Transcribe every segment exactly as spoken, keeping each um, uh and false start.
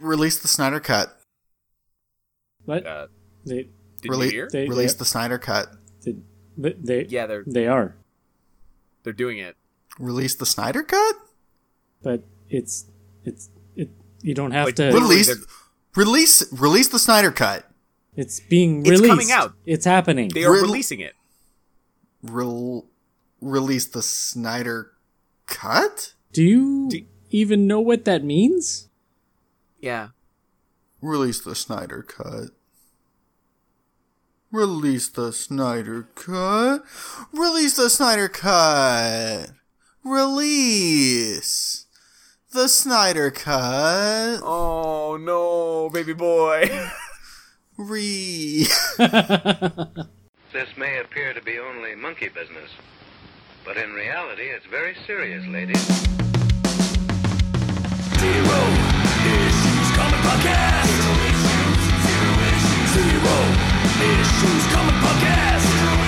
release the Snyder Cut. What? Uh, they did Rele- you hear? They- release they- the Snyder Cut. they, but they Yeah, they're they are, they're doing it. Release the Snyder Cut? but it's it's it. You don't have Like, to. literally- Release, they're- release, release the Snyder Cut. It's being It's released. coming out. It's happening. They are Rel- releasing it. Rel- release the Snyder Cut? Do you Do- even know what that means? Yeah. Release the Snyder Cut. Release the Snyder Cut. Release the Snyder Cut. Release the Snyder Cut. Oh no, baby boy. Re. This may appear to be only monkey business, but in reality, it's very serious, ladies. Zero Issues Comic Podcast. Zero Issues Comic Podcast.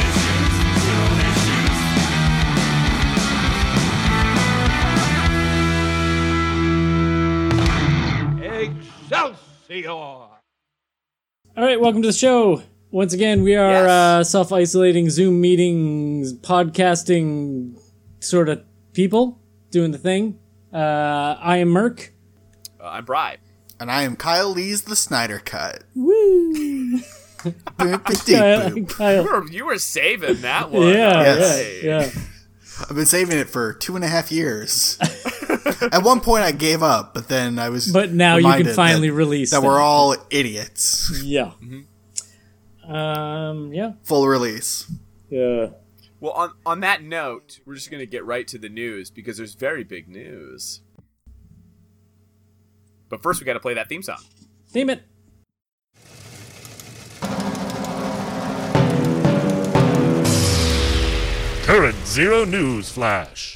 Excelsior! All right, welcome to the show. Once again, we are Yes. uh, self-isolating Zoom meetings, podcasting sort of people doing the thing. Uh, I am Merc. Uh, I'm Bri. And I am Kyle Lee's The Snyder Cut. Woo! Kyle, Boop-a-dee-boop. You Kyle. were, you were saving that one. Yeah, Yes. yeah, yeah. I've been saving it for two and a half years. At one point, I gave up, but then I was. But now you can reminded finally that, release that them. we're all idiots. Yeah. Um. Yeah. Full release. Yeah. Well, on, on that note, we're just going to get right to the news because there's very big news. But first, we got to play that theme song. Theme it. Current Zero News Flash.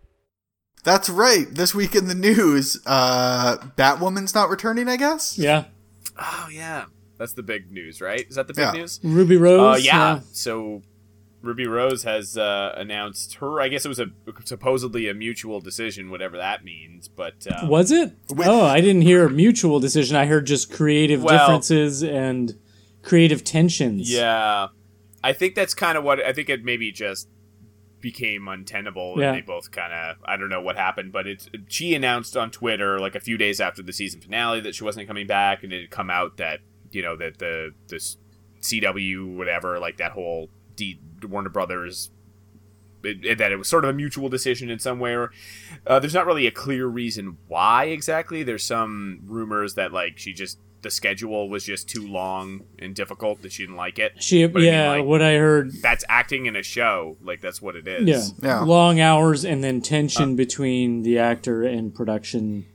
That's right. This week in the news, uh, Batwoman's not returning, I guess? Yeah. Oh, yeah. That's the big news, right? Is that the big Yeah. news? Ruby Rose. Uh, yeah. So Ruby Rose has uh, announced her, I guess it was a supposedly a mutual decision, whatever that means. But uh, Was it? With- oh, I didn't hear a mutual decision. I heard just creative Well- differences and creative tensions. yeah, I think that's kind of what I think it maybe just became untenable Yeah. and they both kind of I don't know what happened, but it's she announced on Twitter like a few days after the season finale that she wasn't coming back, and it had come out that you know that the the C W whatever like that whole D, Warner Brothers it, it- that it was sort of a mutual decision in some way. Or, uh, there's not really a clear reason why exactly. There's some rumors that like she just the schedule was just too long and difficult that she didn't like it. She, But I mean, yeah, like, what I heard. that's acting in a show. Like, that's what it is. Yeah. Yeah. Long hours and then tension Uh. between the actor and production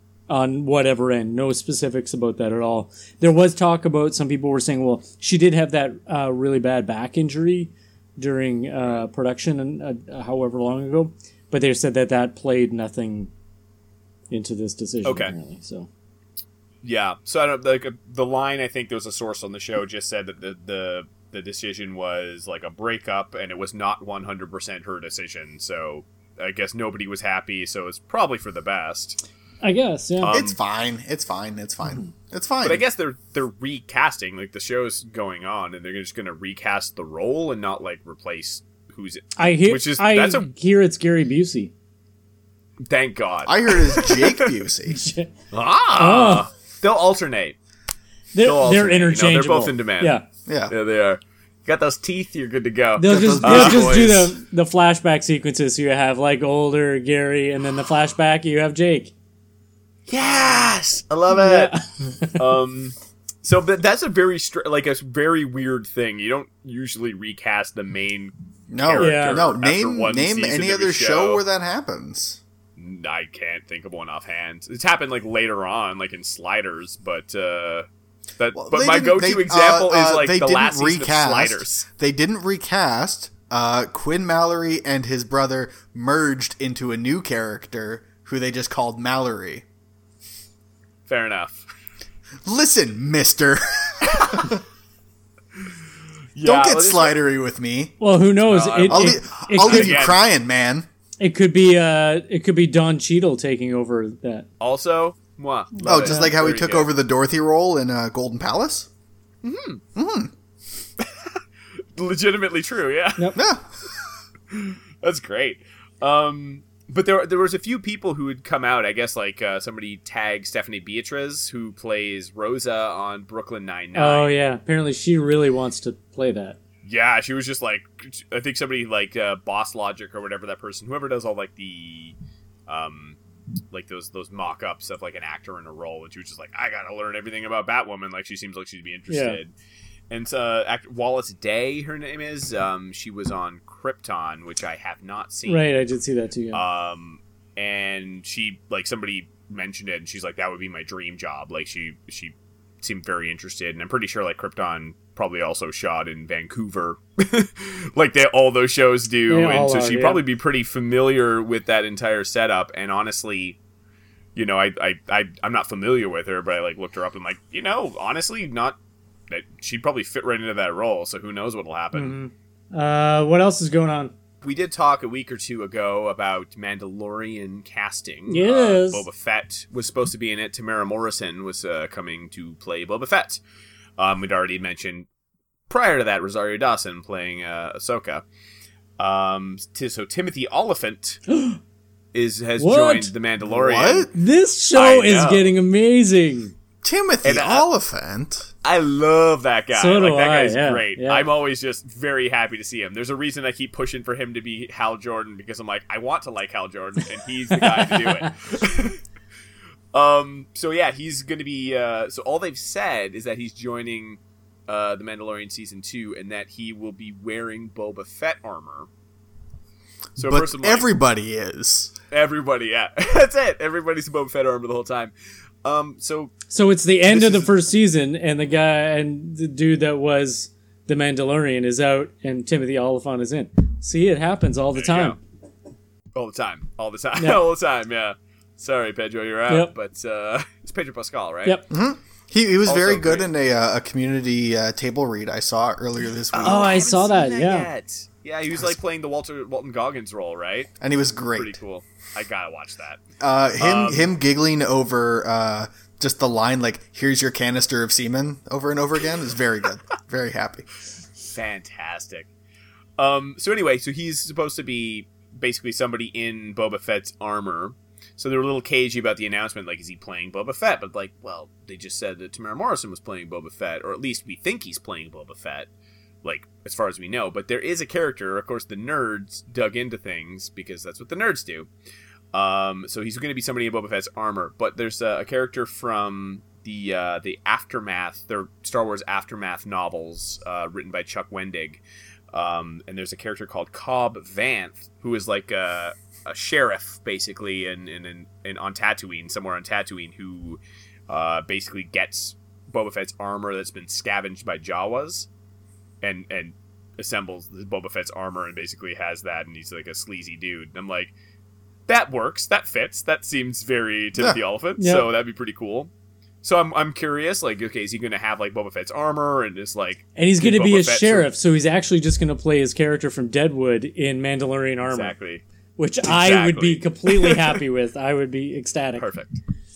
on whatever end. No specifics about that at all. There was talk about some people were saying, well, she did have that uh, really bad back injury during uh, production, and uh, however long ago, but they said that that played nothing into this decision. Okay. Apparently, so. Yeah. So, I don't, like, uh, the line, I think there was a source on the show just said that the, the, the decision was, like, a breakup, and it was not one hundred percent her decision. So, I guess nobody was happy, so it's probably for the best. I guess, yeah. Um, It's fine. It's fine. It's fine. It's fine. But I guess they're they're recasting, like, the show's going on, and they're just going to recast the role and not, like, replace who's it. I hear. which is- I that's a- hear it's Gary Busey. Thank God. I heard it's Jake Busey. ah! They'll alternate. They're, They'll they're alternate, you know, interchangeable. they're both in demand. Yeah. Yeah. Yeah, they are. Got those teeth, you're good to go. They'll Got just, those they'll bad just do boys. the, the flashback sequences. So you have like older Gary, and then the flashback you have Jake. Yes! I love it. um, so but that's a very, str- like, a very weird thing. You don't usually recast the main No. character Yeah. No. after Name one name season any of a other show where that happens. I can't think of one offhand. It's happened like later on, like in Sliders, but uh, that. Well, but they my didn't- go-to they- example uh, is uh, like they the didn't last season recast, of Sliders. They didn't recast. Uh, Quinn Mallory and his brother merged into a new character who they just called Mallory. Fair enough. Listen, mister. Yeah, Don't get well, this- slidery with me. Well, who knows? No, it, I'll, it, leave, it I'll could, leave you Again. crying, man. it could be uh, it could be Don Cheadle taking over that. Also, Mwah. Love Oh, it. just like how he Very took good. over the Dorothy role in uh, Golden Palace? Legitimately true, yeah. Yeah. That's great. Um, but there there was a few people who had come out. I guess like uh, somebody tagged Stephanie Beatriz, who plays Rosa on Brooklyn Nine-Nine. Oh yeah, apparently she really wants to play that. Yeah, she was just like, I think somebody like uh, Boss Logic or whatever that person, whoever does all like the, um, like those those mock-ups of like an actor in a role, and she was just like, I gotta learn everything about Batwoman. Like she seems like she'd be interested. And uh, act- Wallace Day, her name is. Um, she was on Krypton, which I have not seen. Right, I did see that too. Yeah. Um, and she like somebody mentioned it, and she's like, that would be my dream job. Like she she seemed very interested, and I'm pretty sure like Krypton probably also shot in Vancouver, like they all those shows do, They and all so are, she'd yeah. probably be pretty familiar with that entire setup. And honestly, you know, I I, I I'm not familiar with her, but I like looked her up and like, you know, honestly, not that she'd probably fit right into that role. So who knows what'll happen. Mm-hmm. Uh, what else is going on? We did talk a week or two ago about Mandalorian casting. Yes. Uh, Boba Fett was supposed to be in it. Tamara Morrison was uh, coming to play Boba Fett. Um, we'd already mentioned prior to that Rosario Dawson playing uh, Ahsoka. Um, t- so Timothy Oliphant is has What? joined The Mandalorian. What? This show I is know. getting amazing. Timothy And, uh, Oliphant? I love that guy. So do like that I, guy's yeah, great. yeah. I'm always just very happy to see him. There's a reason I keep pushing for him to be Hal Jordan, because I'm like, I want to like Hal Jordan, and he's the guy to do it. um. So yeah, he's going to be. Uh, so all they've said is that he's joining uh, the Mandalorian season two, and that he will be wearing Boba Fett armor. So But first I'm like, everybody is. everybody, yeah, that's it. Everybody's in Boba Fett armor the whole time. Um. So. So it's the end This of the is- first season, and the guy and the dude that was the Mandalorian is out, and Timothy Oliphant is in. See, it happens all the There you time. All the time. All the time. Yeah. all the time, yeah. Sorry, Pedro, you're out. Yep. But uh, it's Pedro Pascal, right? Yep. He, he was Also very good great. in a, uh, a community uh, table read I saw earlier this week. Oh, I haven't saw seen that, yeah. yet. Yeah, he was like playing the Walter Walton Goggins role, right? And he was great. Pretty cool. I gotta watch that. Uh, him Um, him giggling over uh, just the line like "Here's your canister of semen" over and over again is very good. Very happy. Fantastic. Um. So anyway, so he's supposed to be basically somebody in Boba Fett's armor. So they were a little cagey about the announcement, like, is he playing Boba Fett? But like, well, they just said that Tamara Morrison was playing Boba Fett, or at least we think he's playing Boba Fett. Like, as far as we know. But there is a character, of course, the nerds dug into things, because that's what the nerds do. Um, so he's going to be somebody in Boba Fett's armor. But there's a, a character from the uh, the Aftermath, their Star Wars Aftermath novels, uh, written by Chuck Wendig. Um, and there's a character called Cobb Vanth, who is like a, a sheriff, basically, in, in, in, in on Tatooine, somewhere on Tatooine, who uh, basically gets Boba Fett's armor that's been scavenged by Jawas. And and assembles Boba Fett's armor and basically has that, and he's like a sleazy dude. And I'm like, that works, that fits, that seems very Timothy Yeah. Oliphant, Yeah. so that'd be pretty cool. So I'm I'm curious, like, okay, is he going to have like Boba Fett's armor and just like, And he's going to Boba be a Fett sheriff, so he's actually just going to play his character from Deadwood in Mandalorian armor, exactly which I would be Exactly. completely happy with. I would be ecstatic. perfect.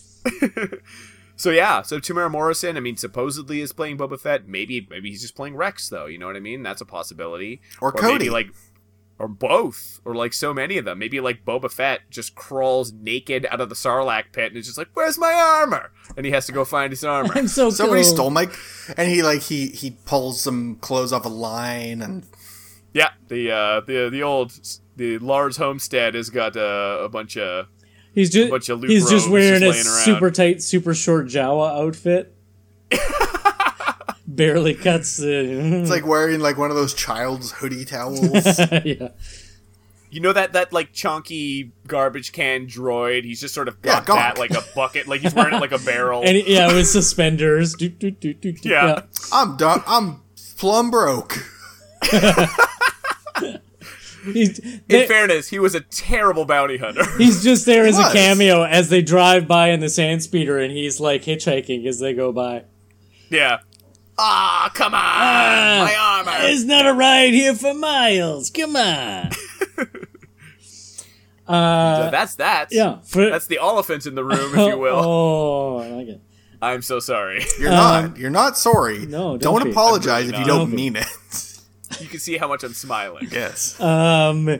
So yeah, so Tamara Morrison, I mean, supposedly is playing Boba Fett. Maybe maybe he's just playing Rex, though. You know what I mean? That's a possibility. Or maybe Cody. like, or both, or like so many of them. Maybe like Boba Fett just crawls naked out of the Sarlacc pit and is just like, "Where's my armor?" And he has to go find his armor. I'm so Somebody cool. stole my, and he like he he pulls some clothes off a line and Yeah, the uh, the the old the Lars Homestead has got uh, a bunch of He's just bunch of loot he's just robes wearing just a laying around. super tight, super short Jawa outfit. Barely cuts the. it's like wearing like one of those child's hoodie towels. yeah. You know that that like chunky garbage can droid? He's just sort of Yeah, got that Gonk. like a bucket, like he's wearing it like a barrel. And he- yeah, with suspenders. Do, do, do, do, do. Yeah. I'm done. I'm plumb broke. He's, In they- fairness, he was a terrible bounty hunter. he's just there as a was. cameo as they drive by in the sand speeder, and he's like hitchhiking as they go by. Yeah. Ah, come on, Ah, my armor. It's not a ride here for miles. Come on. Uh, So that's that. yeah. For, That's the elephant in the room, if you will. Oh, I like it. I'm so sorry. You're Um, not. You're not sorry. no, don't don't be. apologize I'm really if you not. don't Don't be. mean it. You can see how much I'm smiling. Yes. Um,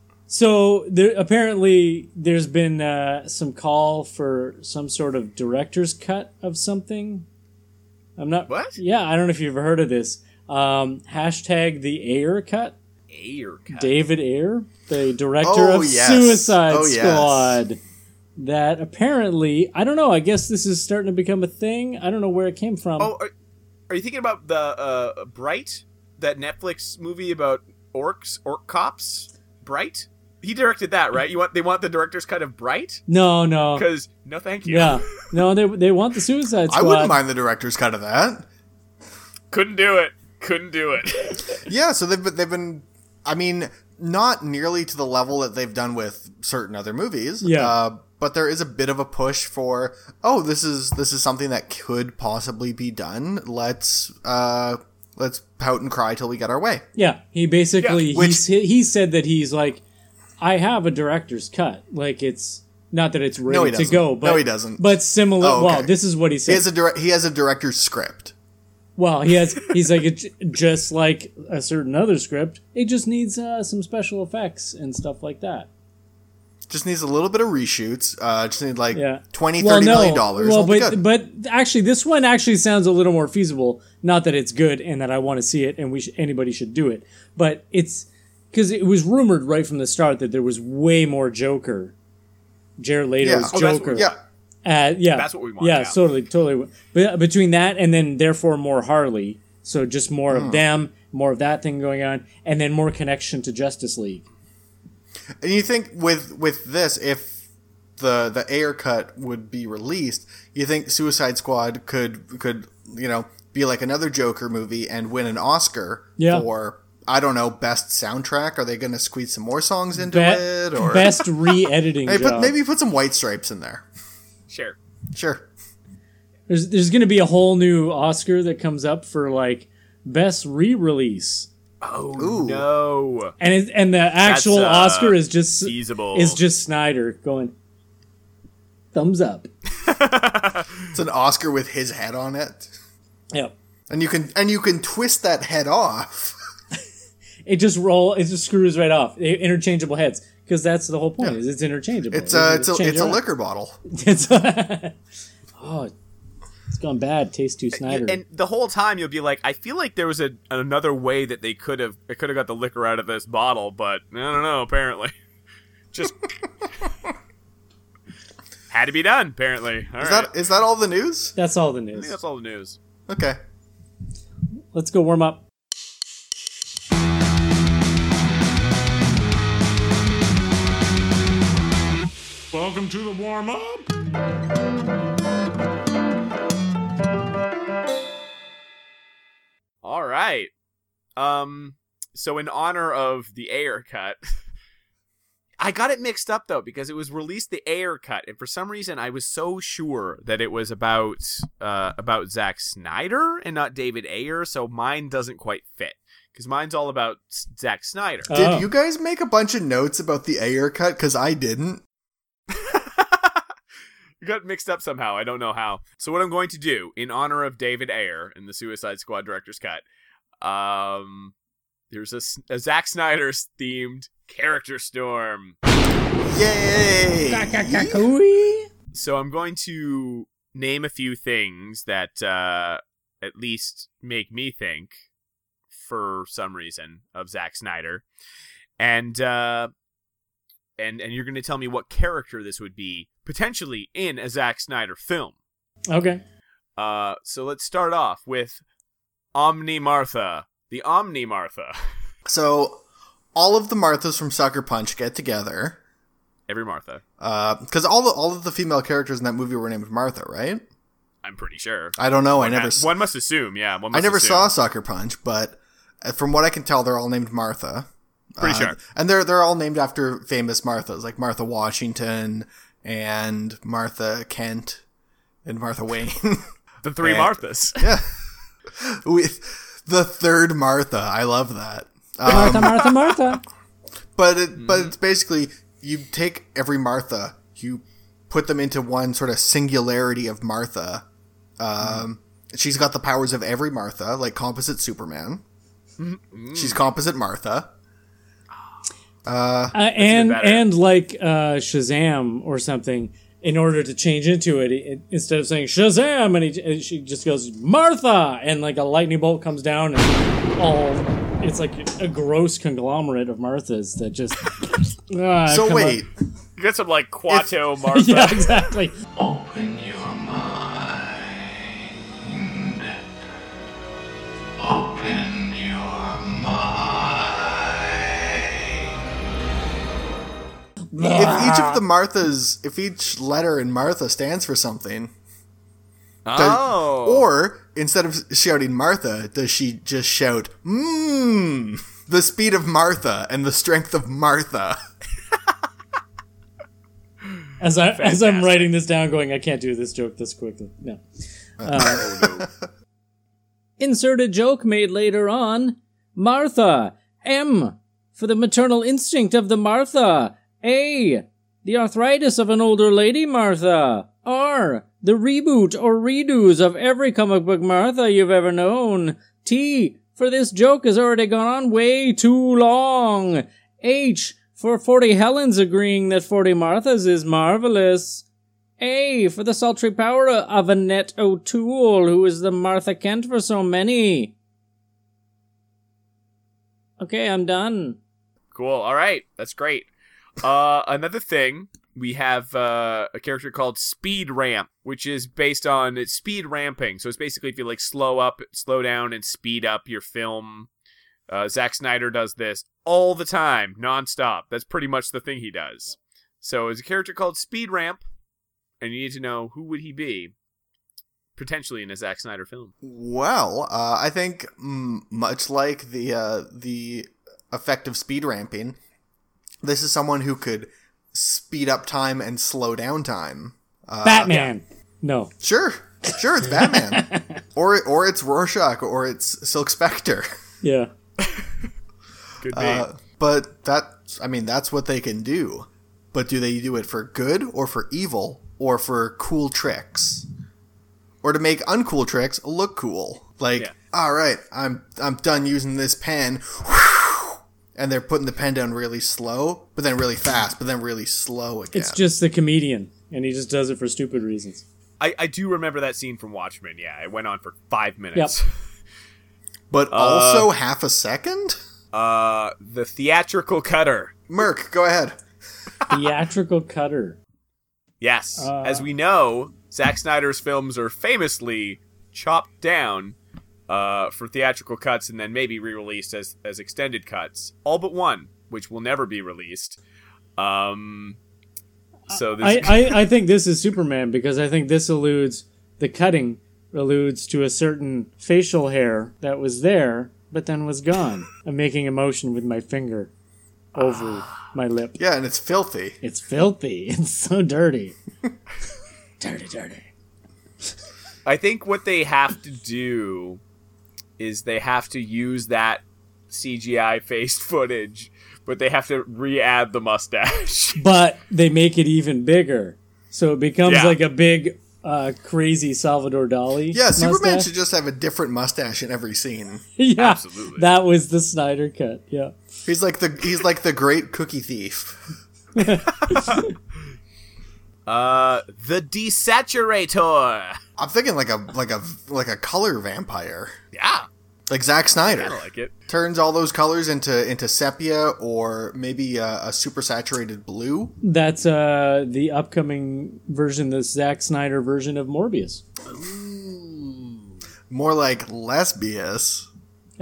so there apparently there's been uh, some call for some sort of director's cut of something. I'm not. What? Yeah, I don't know if you've heard of this. Um, hashtag the Ayer cut. Ayer cut. David Ayer, the director Oh, of yes. Suicide Oh, yes. Squad. That apparently, I don't know. I guess this is starting to become a thing. I don't know where it came from. Oh, are, are you thinking about the uh, Bright, that Netflix movie about orcs, orc cops? Bright? He directed that, right? You want they want the director's cut of Bright? No, no. Because no, thank you. Yeah, no. They they want the Suicide I Squad. wouldn't mind the director's cut of that. Couldn't do it. Couldn't do it. Yeah, so they've been, they've been, I mean, not nearly to the level that they've done with certain other movies. Yeah. Uh, but there is a bit of a push for, oh, this is this is something that could possibly be done. Let's uh, let's pout and cry till we get our way. Yeah, he basically Yeah, which- he's, he he said that he's like, I have a director's cut. Like it's not that it's ready No, he to doesn't. go, but No, he doesn't. But similar. Oh, okay. Well, this is what he He said. has a dire- he has a director's script. Well, he has. He's like it's just like a certain other script. It just needs uh, some special effects and stuff like that. Just needs a little bit of reshoots. Uh, just need like Yeah, twenty, well, thirty no, million dollars. Well, It'll be but good. but actually, this one actually sounds a little more feasible. Not that it's good and that I want to see it and we sh- anybody should do it, but it's because it was rumored right from the start that there was way more Joker, Jared Leto's Yeah. Oh, that's- Joker. yeah. Uh, yeah, That's what we want Yeah, now. totally, totally. But between that and then therefore more Harley, so just more Hmm. of them, more of that thing going on, and then more connection to Justice League. And you think with with this, if the the Ayer cut would be released, you think Suicide Squad could could you know be like another Joker movie and win an Oscar Yeah. for, I don't know, best soundtrack? Are they going to squeeze some more songs into Be- it, or best re-editing maybe job. put, maybe put some White Stripes in there? Sure. Sure. There's there's going to be a whole new Oscar that comes up for like best re-release, Oh Ooh. no. and it, and the actual uh, Oscar is just feasible. is just Snyder going thumbs up. It's an Oscar with his head on it, Yep. and you can and you can twist that head off. It just roll. It just screws right off. I- Interchangeable heads, because that's the whole point. Yeah. Is it's interchangeable. It's a it's a Change it's a it up. liquor bottle. It's oh, it's gone bad. Tastes too Snyder. And the whole time you'll be like, I feel like there was a another way that they could have they could have got the liquor out of this bottle, but I don't know. Apparently, just had to be done. Apparently, all Is right. that is that all the news? That's all the I think news. that's all the news. Okay. Let's go warm up. Welcome to the warm up. All right. Um. So in honor of the Ayer cut, I got it mixed up though because it was released the Ayer cut, and for some reason I was so sure that it was about uh about Zack Snyder and not David Ayer. So mine doesn't quite fit because mine's all about S- Zack Snyder. Oh. Did you guys make a bunch of notes about the Ayer cut? Because I didn't. You got mixed up somehow. I don't know how. So what I'm going to do in honor of David Ayer in the Suicide Squad director's cut, um, there's a, S- a Zack Snyder's themed character storm. Yay! Kakakakooey. So I'm going to name a few things that uh, at least make me think, for some reason, of Zack Snyder, and uh, and and you're going to tell me what character this would be potentially in a Zack Snyder film. Okay. Uh, so let's start off with Omni Martha, the Omni Martha. So, all of the Marthas from Sucker Punch get together. Every Martha, Because all the all of the female characters in that movie were named Martha, right? I'm pretty sure. I don't know. I One never. ha- s- one must assume, yeah. One must I never assume. saw Sucker Punch, but uh, from what I can tell, they're all named Martha. Pretty Uh, sure. And they're they're all named after famous Marthas, like Martha Washington and Martha Kent and Martha Wayne. The three And- Marthas. Yeah. With the third Martha. I love that. Um, Martha, Martha, Martha. But it, but it's basically you take every Martha, you put them into one sort of singularity of Martha. Um, mm. She's got the powers of every Martha, like composite Superman. Mm. She's composite Martha. Uh, uh, and and like uh, Shazam or something. In order to change into it, it instead of saying Shazam, and he, she just goes Martha, and like a lightning bolt comes down, and all it's like a gross conglomerate of Marthas that just. uh, so wait, up. You got some like Quato if, Martha. Yeah, exactly. Open your mind. Open your mind. If each of the Marthas, if each letter in Martha stands for something, oh, does, or instead of shouting Martha, does she just shout, mmm, the speed of Martha and the strength of Martha? As I Fantastic. as I'm writing this down, going, I can't do this joke this quickly. No. Uh, oh, no. Insert a joke made later on. Martha. M. For the maternal instinct of the Martha. A. The arthritis of an older lady Martha. R. The reboot or redos of every comic book Martha you've ever known. T. For this joke has already gone on way too long. H. For forty Helens agreeing that forty Marthas is marvelous. A. For the sultry power of Annette O'Toole, who is the Martha Kent for so many. Okay, I'm done. Cool. All right. That's great. Uh, another thing, we have uh, a character called Speed Ramp, which is based on it's speed ramping. So it's basically if you like slow up, slow down, and speed up your film. Uh, Zack Snyder does this all the time, nonstop. That's pretty much the thing he does. Yep. So it's a character called Speed Ramp, and you need to know who would he be, potentially in a Zack Snyder film. Well, uh, I think mm, much like the uh, the effect of speed ramping, this is someone who could speed up time and slow down time. Uh, Batman. Yeah. No. Sure. Sure, it's Batman. or or it's Rorschach, or it's Silk Spectre. Yeah. Could be. Uh, but that, I mean, that's what they can do. But do they do it for good or for evil or for cool tricks? Or to make uncool tricks look cool? Like, yeah. all right, I'm I'm done using this pen. And they're putting the pen down really slow, but then really fast, but then really slow again. It's just the comedian, and he just does it for stupid reasons. I, I do remember that scene from Watchmen, yeah. It went on for five minutes. Yep. But uh, also half a second? Uh, the theatrical cutter. Merc, go ahead. Theatrical cutter. Yes. Uh, As we know, Zack Snyder's films are famously chopped down Uh, for theatrical cuts and then maybe re-released as as extended cuts. All but one, which will never be released. Um, so this I, I, I think this is Superman because I think this alludes, the cutting alludes to a certain facial hair that was there, but then was gone. I'm making a motion with my finger over my lip. Yeah, and it's filthy. It's filthy. It's so dirty. dirty, dirty. I think what they have to do is they have to use that C G I-faced footage, but they have to re-add the mustache. But they make it even bigger. So it becomes yeah. like a big, uh, crazy Salvador Dali Yeah, mustache. Superman should just have a different mustache in every scene. Yeah, absolutely. That was the Snyder cut, yeah. He's like the he's like the great cookie thief. uh, the Desaturator. I'm thinking like a like a like a color vampire. Yeah, like Zack Snyder. I like it. Turns all those colors into into sepia or maybe a, a super saturated blue. That's uh the upcoming version, the Zack Snyder version of Morbius. Ooh. More like lesbius. Uh,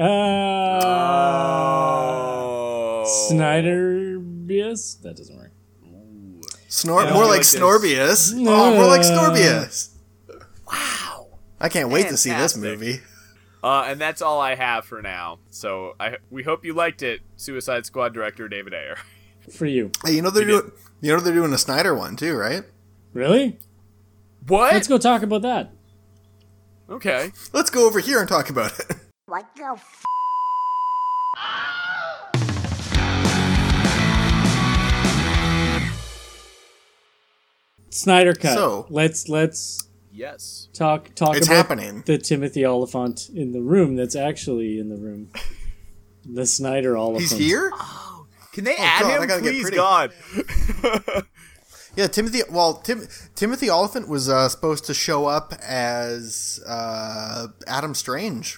oh. Snyder-bius? That doesn't work. Snor- more like, like Snorbius. Uh, oh, more like Snorbius. Wow. I can't wait Fantastic. to see this movie. Uh, and that's all I have for now. So I we hope you liked it, Suicide Squad director David Ayer. For you. Hey, you know they're doing you know they're doing a Snyder one too, right? Really? What? Let's go talk about that. Okay. Let's go over here and talk about it. What the f***? Snyder Cut. So- let's let's Yes. talk talk It's about happening. the Timothy Oliphant in the room that's actually in the room. The Snyder Oliphant. He's here? Can they add God, I him? gotta get Please, pretty. God. Yeah, Timothy. Well, Tim, Timothy Oliphant was uh, supposed to show up as uh, Adam Strange,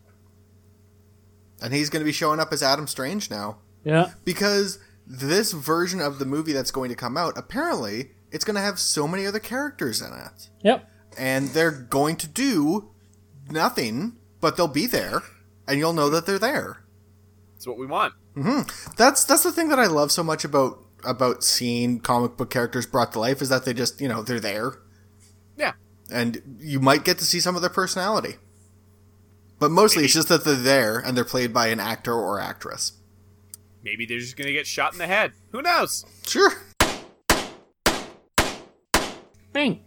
and he's going to be showing up as Adam Strange now Yeah. because this version of the movie that's going to come out, apparently, it's going to have so many other characters in it, Yep. and they're going to do nothing, but they'll be there, and you'll know that they're there. That's what we want. That's that's the thing that I love so much about about seeing comic book characters brought to life is that they just, you know, they're there. Yeah. And you might get to see some of their personality. But mostly Maybe. it's just that they're there and they're played by an actor or actress. Maybe they're just going to get shot in the head. Who knows? Sure. Bang.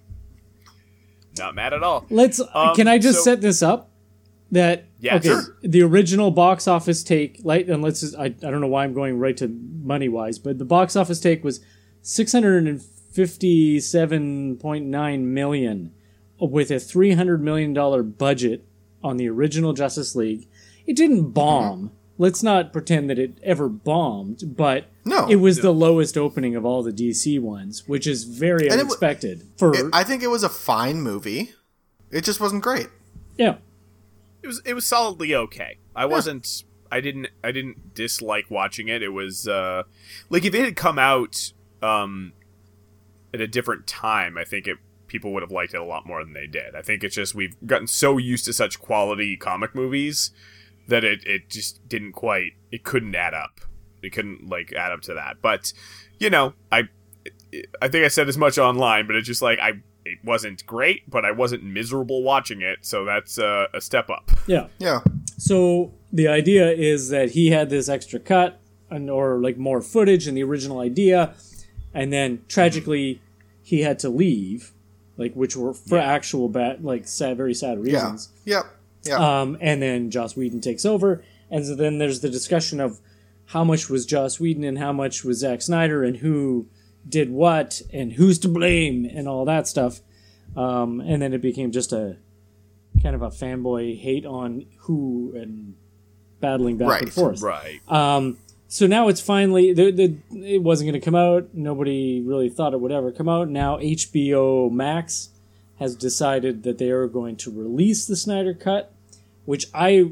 Not mad at all. Let's. Um, can I just so- set this up? That Yeah, okay. sure. The original box office take, like, and let's. Just, I I don't know why I'm going right to money wise, but the box office take was six hundred and fifty-seven point nine million, with a three hundred million dollar budget on the original Justice League. It didn't bomb. Mm-hmm. Let's not pretend that it ever bombed, but No. it was the lowest opening of all the D C ones, which is very And it w- unexpected. for It, I think it was a fine movie. It just wasn't great. yeah. It was it was solidly okay. I wasn't I didn't I didn't dislike watching it. It was uh like if it had come out um at a different time, I think it people would have liked it a lot more than they did. I think it's just we've gotten so used to such quality comic movies that it, it just didn't quite it couldn't add up. It couldn't like add up to that. But you know, I I think I said as much online, but it's just like I it wasn't great, but I wasn't miserable watching it, so that's uh, a step up. Yeah. Yeah. So the idea is that he had this extra cut and or like more footage in the original idea, and then tragically he had to leave, like which were for Yeah. actual bad, like sad, very sad Yeah. reasons. Yep. Yeah. Um, and then Joss Whedon takes over, and so then there's the discussion of how much was Joss Whedon and how much was Zack Snyder and who did what and who's to blame and all that stuff. Um, and then it became just a kind of a fanboy hate on who and battling back Right, and forth. Right. Um, so now it's finally the, the it wasn't going to come out. Nobody really thought it would ever come out. Now H B O Max has decided that they are going to release the Snyder Cut, which I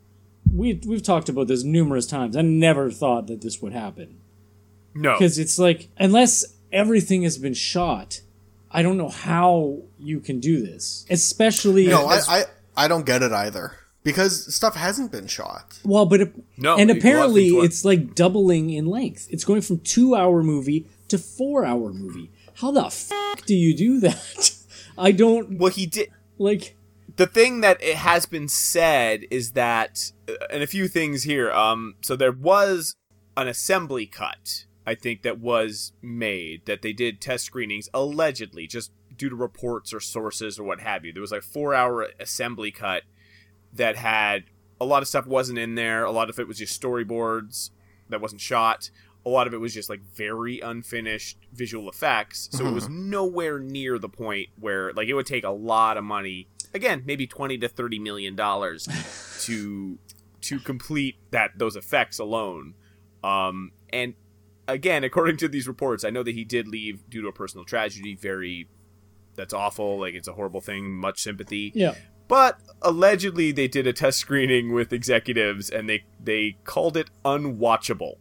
we we've talked about this numerous times. I never thought that this would happen No. because it's like unless everything has been shot, I don't know how you can do this, especially no, I, I I don't get it either. Because stuff hasn't been shot. Well, but it, No, and a lot of apparently things were- it's like doubling in length. It's going from two hour movie to four hour movie. How the fuck do you do that? I don't Well, he did. like. The thing that it has been said is that, uh, and a few things here. Um, so there was an assembly cut, I think, that was made that they did test screenings allegedly, just due to reports or sources or what have you. There was like a four-hour assembly cut that had a lot of stuff wasn't in there. A lot of it was just storyboards that wasn't shot. A lot of it was just like very unfinished visual effects. So it was nowhere near the point where like it would take a lot of money. Again, maybe twenty to thirty million dollars to to complete that those effects alone. Um, and again, according to these reports, I know that he did leave due to a personal tragedy. Very, that's awful. Like it's a horrible thing. Much sympathy. Yeah. But allegedly, they did a test screening with executives, and they they called it unwatchable.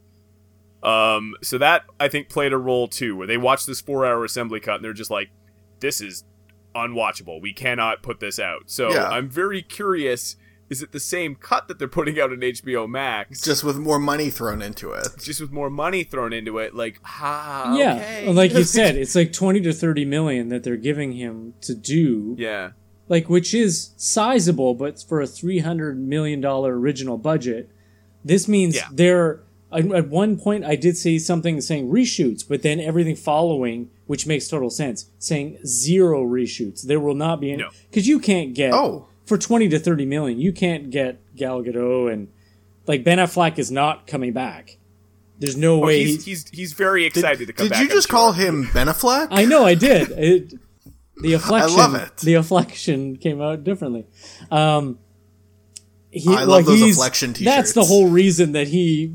Um, so that I think played a role too, where they watched this four-hour assembly cut, and they're just like, "This is unwatchable. We cannot put this out." So Yeah. I'm very curious: is it the same cut that they're putting out on H B O Max, Just with more money thrown into it. just with more money thrown into it? Like, ah, Yeah, okay. like you said, it's like twenty to thirty million that they're giving him to do. yeah, Like, which is sizable, but for a three hundred million dollar original budget, this means Yeah. they're. I- At one point, I did see something saying reshoots, but then everything following, which makes total sense, saying zero reshoots. There will not be any No. because you can't get Oh. for twenty to thirty million. You can't get Gal Gadot and like Ben Affleck is not coming back. There's no Oh, way. he's, he, he's he's very excited Did, to come did back. you just I'm sure. call him Ben Affleck? I know I did. It, the afflection. love it. The afflection came out differently. Um, he, I love well, those he's- afflection t-shirts. That's the whole reason that he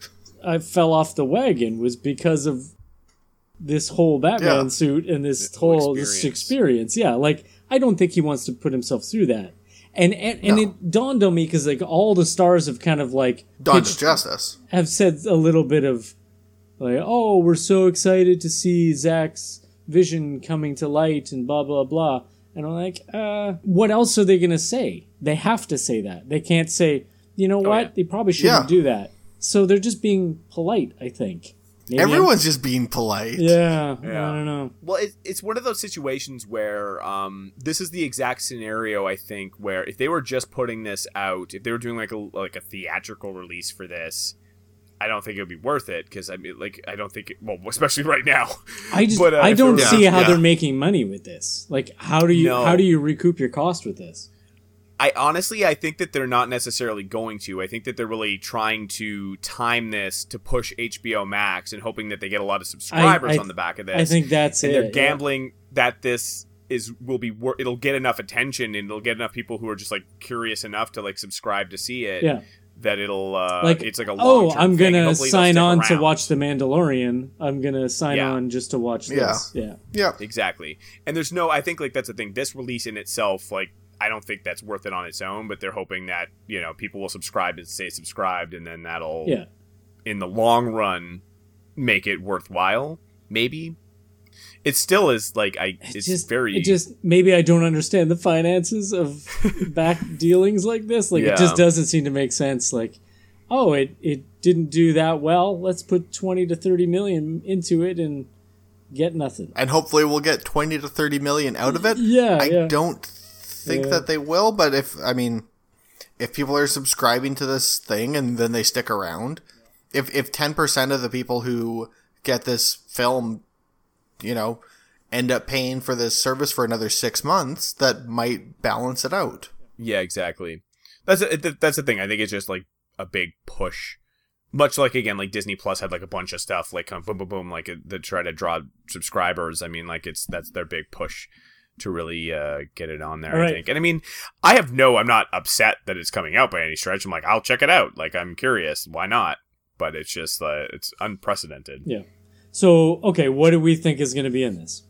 uh, fell off the wagon was because of this whole Batman Yeah. suit and this The whole whole this experience. experience. Yeah, like I don't think he wants to put himself through that. And and, and No. it dawned on me because like all the stars have kind of like Dawn pitched- of Justice. have said a little bit of like, oh, we're so excited to see Zach's vision coming to light and blah blah blah. And I'm like, uh, what else are they gonna say? They have to say that. They can't say, you know what? yeah. They probably shouldn't Yeah. do that. So they're just being polite, I think. Maybe I'm- Everyone's just being polite. yeah, Yeah. I don't know. Well, it, it's one of those situations where um, this is the exact scenario, I think, where if they were just putting this out, if they were doing like a like a theatrical release for this, I don't think it would be worth it because I mean, like, I don't think, it, well, especially right now. I just But, uh, I if it don't were- see Yeah, how yeah. they're making money with this. Like, how do you No. how do you recoup your cost with this? I honestly, I think that they're not necessarily going to. I think that they're really trying to time this to push H B O Max and hoping that they get a lot of subscribers I- on the back of this. I think that's and it. they're yeah. gambling that this is will be wor- it'll get enough attention and it'll get enough people who are just like curious enough to like subscribe to see it. Yeah. That it'll uh, Like, it's like a oh, long-term I'm thing, and gonna hopefully they'll sign stick on to around. watch The Mandalorian. I'm gonna sign Yeah. on just to watch Yeah. this. Yeah. Yeah. Exactly. And there's no, I think like that's the thing. This release in itself, like, I don't think that's worth it on its own, but they're hoping that, you know, people will subscribe and stay subscribed, and then that'll, Yeah. in the long run, make it worthwhile. Maybe. It still is, like, I, it's just very. It just maybe I don't understand the finances of back dealings like this. Like Yeah. it just doesn't seem to make sense. Like, oh, it it didn't do that well. Let's put twenty to thirty million into it and get nothing. And hopefully we'll get twenty to thirty million out of it. Yeah, I yeah. don't think Yeah. that they will, but if, I mean, if people are subscribing to this thing and then they stick around, if, if ten percent of the people who get this film, you know, end up paying for this service for another six months, that might balance it out. Yeah, exactly. That's a, that's the thing. I think it's just like a big push, much like again, like Disney Plus had like a bunch of stuff, like kind of boom, boom, boom, like to try to draw subscribers. I mean, like it's that's their big push to really uh, get it on there. All right. I think, and I mean, I have no, I'm not upset that it's coming out by any stretch. I'm like, I'll check it out. Like, I'm curious, why not? But it's just uh, it's unprecedented. Yeah. So okay, what do we think is going to be in this?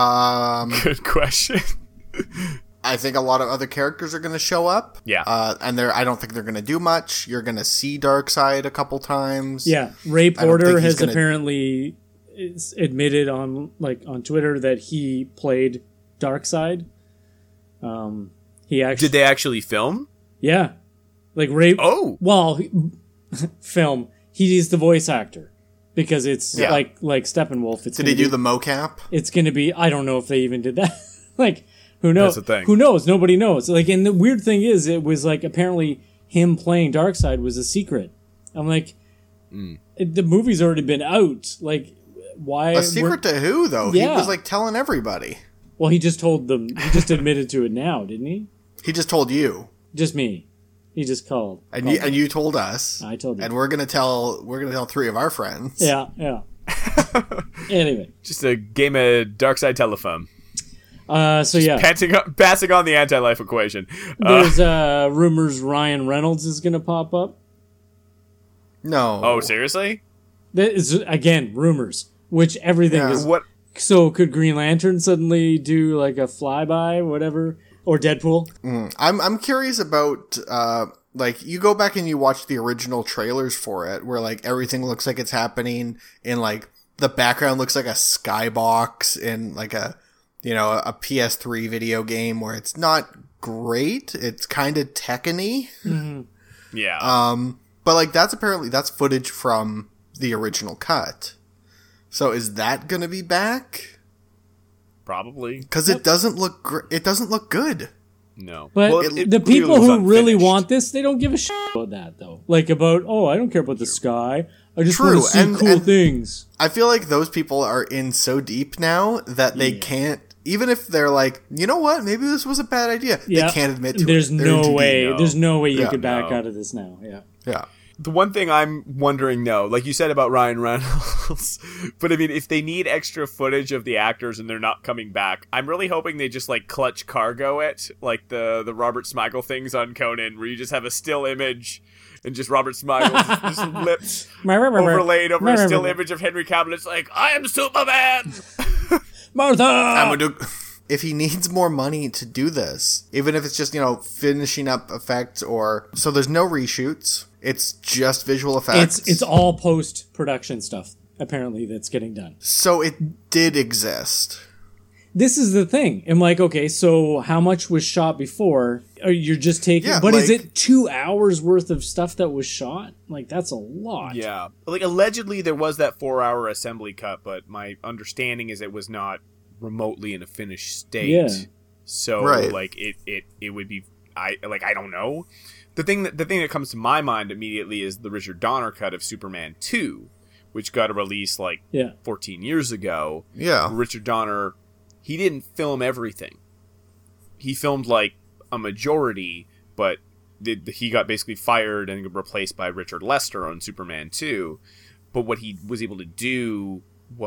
Um, Good question. I think a lot of other characters are going to show up. Yeah. Uh, and they're, I don't think they're going to do much. You're going to see Darkseid a couple times. Yeah, Ray I don't Porter think he's has gonna- apparently is admitted on like on Twitter that he played Darkseid. Um, he actually Did they actually film? yeah, like Ray. Oh. well, he- film. He's the voice actor because it's Yeah. like like Steppenwolf. It's Did gonna he do be- the mocap? It's going to be. I don't know if they even did that. Like, who knows? That's the thing. Who knows? Nobody knows. Like, and the weird thing is, it was like apparently him playing Darkseid was a secret. I'm like, Mm. it- the movie's already been out. Like, why? A secret to who, though? Yeah. He was like telling everybody. Well, he just told them. He just admitted to it now, didn't he? He just told you. Just me. He just called. And called you, and you told us. I told you. And we're gonna tell we're gonna tell three of our friends. Yeah, yeah. Anyway, Just a game of Dark Side Telephone. uh, so yeah, Passing on, passing on the anti-life equation. Uh, there's uh, rumors Ryan Reynolds is going to pop up. No. oh, seriously? That is again rumors, which everything Yeah. is. What? So could Green Lantern suddenly do like a flyby, whatever, or Deadpool? I'm I'm curious about uh like you go back and you watch the original trailers for it where like everything looks like it's happening in like the background looks like a skybox in like a you know a P S three video game where it's not great. It's kind of Tekken-y. Yeah. Um but like that's apparently that's footage from the original cut. So is that going to be back? Probably. Cuz it doesn't look gr- it doesn't look good. No. But Well, it the clearly people was who really unfinished. want this, they don't give a shit about that though. Like about, oh, I don't care about the sky. I just True, want to see and- cool and- things. I feel like those people are in so deep now that they Yeah. can't, even if they're like, you know what, maybe this was a bad idea. Yeah. They can't admit to There's it. They're in no too way. deep. No. There's no way you Yeah, could back no. out of this now. Yeah. Yeah. The one thing I'm wondering, though, like you said about Ryan Reynolds, but I mean, if they need extra footage of the actors and they're not coming back, I'm really hoping they just like clutch cargo it, like the the Robert Smigel things on Conan, where you just have a still image and just Robert Smigel's just lips overlaid over a still image of Henry Cavill. It's like, I am Superman! Martha! I'm gonna do- if he needs more money to do this, even if it's just, you know, finishing up effects or... So there's no reshoots. It's just visual effects. It's it's all post-production stuff, apparently, that's getting done. So it did exist. This is the thing. I'm like, okay, so how much was shot before? Or you're just taking... Yeah, but like- is it two hours worth of stuff that was shot? Like, that's a lot. Yeah. Like, allegedly there was that four-hour assembly cut, but my understanding is it was not remotely in a finished state. Yeah. So, Right. like, it, it, it would be... I like, I don't know. The thing that the thing that comes to my mind immediately is the Richard Donner cut of Superman two, which got a release, like, Yeah. fourteen years ago. Yeah. Richard Donner, he didn't film everything. He filmed, like, a majority, but did, he got basically fired and replaced by Richard Lester on Superman two. But what he was able to do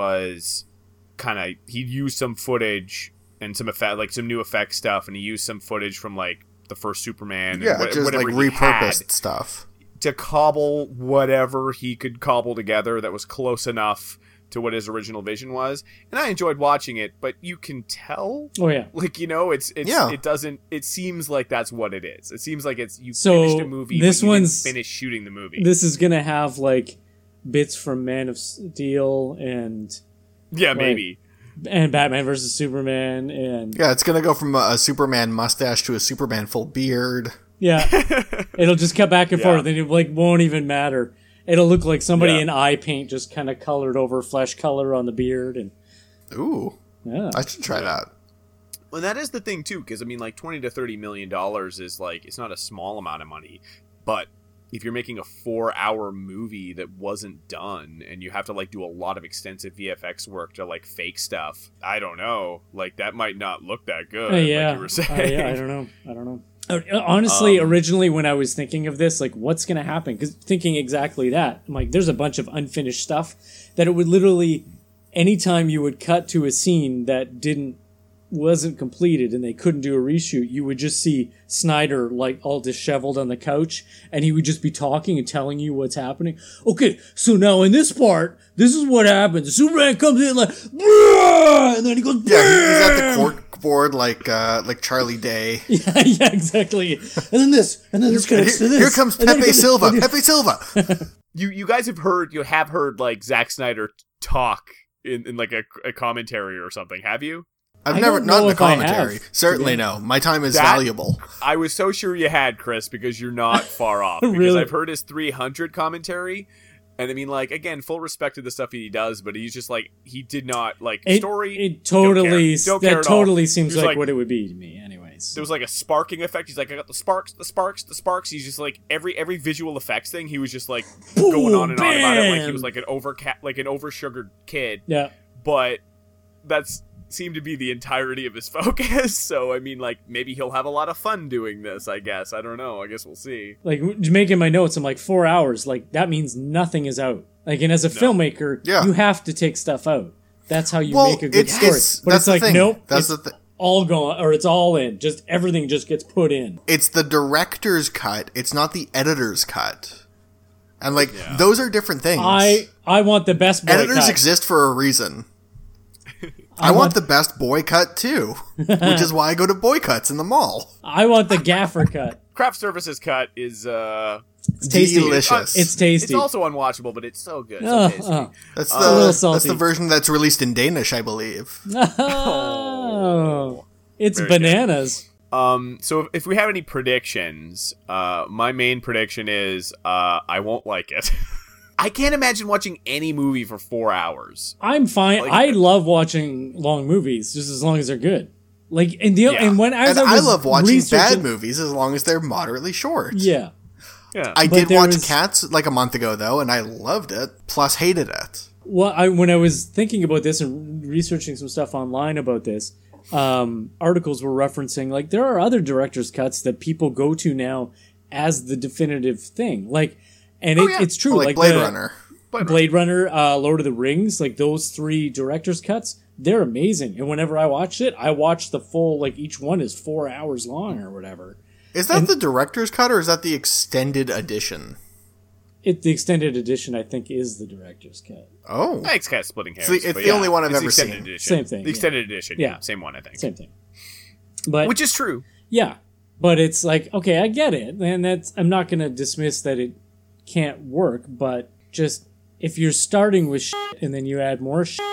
was kind of, he used some footage and some effect, like some new effect stuff, and he used some footage from, like, the first Superman. Yeah, and wha- just whatever like he repurposed had stuff. to cobble whatever he could cobble together that was close enough to what his original vision was. And I enjoyed watching it, but you can tell, Oh, yeah. like, you know, it's it's Yeah. it doesn't it seems like that's what it is. It seems like it's you So, finished a movie, this but you didn't one's- finish shooting the movie. This is going to have, like, bits from Man of Steel and yeah, maybe. and Batman versus Superman and... Yeah, it's going to go from a, a Superman mustache to a Superman full beard. Yeah. It'll just cut back and Yeah. forth and it, like, won't even matter. It'll look like somebody Yeah. in eye paint just kind of colored over flesh color on the beard and... Ooh, Yeah. I should try that. Well, that is the thing too, because I mean, like twenty to thirty million dollars is like it's not a small amount of money, but if you're making a four-hour movie that wasn't done and you have to like do a lot of extensive V F X work to like fake stuff, I don't know, like that might not look that good. Uh, yeah. like you were saying. Uh, yeah, I don't know. I don't know. Uh, Honestly, Um, originally when I was thinking of this, like, what's going to happen? Because thinking exactly that, I'm like, there's a bunch of unfinished stuff that it would literally, anytime you would cut to a scene that didn't, wasn't completed and they couldn't do a reshoot, you would just see Snyder, like, all disheveled on the couch, and he would just be talking and telling you what's happening. Okay, so now in this part, this is what happens. Superman comes in like, "Bruh!" and then he goes, Yeah, he- he's at the "Bruh!" cork board like uh, like Charlie Day. Yeah, yeah, exactly. And then this, and then this Here, connects to this. here comes and then Pepe it goes- Silva. Pepe Silva. You you guys have heard you have heard like Zack Snyder talk in, in like a, a commentary or something, have you? I've I never don't not know in the if I commentary. have. Certainly Yeah. no. My time is That- valuable. I was so sure you had, Chris, because you're not far off. Because Really? I've heard his three hundred commentary, and I mean, like, again, full respect to the stuff he does, but he's just like he did not like It, story. it totally, don't care. Don't care that at all. totally seems He was like, like- what it would be to me, anyways. There was like a sparking effect. He's like, I got the sparks, the sparks, the sparks. He's just like every every visual effects thing. He was just like going on and on about it, like he bam! was like an over like an over sugared kid. Yeah. But that's seemed to be the entirety of his focus. So I mean, like maybe he'll have a lot of fun doing this. I guess I don't know. I guess we'll see. Like, making my notes, I'm like, four hours, like, that means nothing is out. Like, and as a filmmaker, Yeah. you have to take stuff out. That's how you Well, make a good it's, story. it's but that's it's the like, thing. nope, That's it's the thing. all gone, or it's all in. Just everything just gets put in. It's the director's cut. It's not the editor's cut. And like those are different things. I I want the best boy Editors cut. exist for a reason. I, want, the best boy cut too, which is why I go to boy cuts in the mall. I want the gaffer cut. Craft Services cut is uh It's tasty. Delicious. It's tasty. it's also unwatchable, but it's so good. So Uh, tasty. uh. That's a little the that's salty. the version that's released in Danish, I believe. Oh, it's Very good. bananas. Um, so if, if we have any predictions, uh, my main prediction is uh, I won't like it. I can't imagine watching any movie for four hours. I'm fine. Like- I love watching long movies, just as long as they're good. Like, and the Yeah. and when as And I, I was love watching researching- bad movies as long as they're moderately short. Yeah, Yeah. I But did there watch was- Cats like a month ago though, and I loved it. Plus, hated it. well, I when I was thinking about this and researching some stuff online about this, um, articles were referencing like there are other director's cuts that people go to now as the definitive thing. Like, And Oh, it, yeah. it's true. Or like, like Blade the- Runner. Blade Runner, uh, Lord of the Rings, like those three director's cuts, they're amazing. And whenever I watch it, I watch the full, like each one is four hours long or whatever. Is that the director's cut or is that the extended edition? It the extended edition, I think, is the director's cut. Oh. It's kind of splitting hairs. See, it's but the yeah, only one I've it's the ever extended seen. Edition. Same thing, The yeah. extended edition, yeah. Yeah. Same one, I think. Same thing. But Which is true. yeah, but it's like, okay, I get it, and that's I'm not going to dismiss that it can't work, but just if you're starting with shit and then you add more shit,